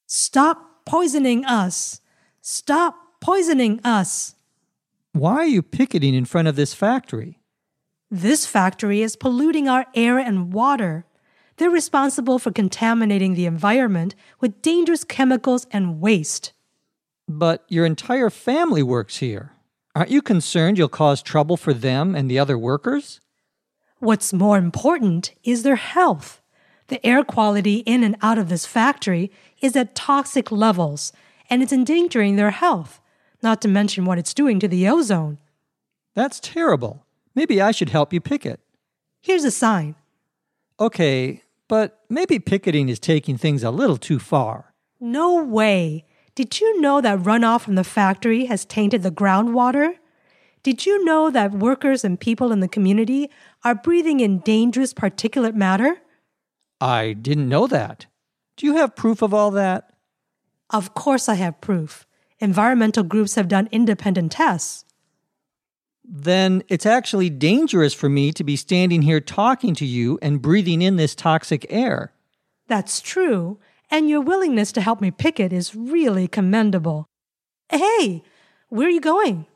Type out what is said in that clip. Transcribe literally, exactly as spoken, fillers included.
Stop poisoning us! Stop poisoning us! Why are you picketing in front of this factory? This factory is polluting our air and water. They're responsible for contaminating the environment with dangerous chemicals and waste. But your entire family works here. Aren't you concerned you'll cause trouble for them and the other workers? What's more important is their health. The air quality in and out of this factory is at toxic levels, and it's endangering their health, not to mention what it's doing to the ozone. That's terrible. Maybe I should help you picket. Here's a sign. Okay, but maybe picketing is taking things a little too far. No way. Did you know that runoff from the factory has tainted the groundwater? Did you know that workers and people in the community are breathing in dangerous particulate matter? I didn't know that. Do you have proof of all that? Of course I have proof. Environmental groups have done independent tests. Then it's actually dangerous for me to be standing here talking to you and breathing in this toxic air. That's true, and your willingness to help me picket is really commendable. Hey, where are you going?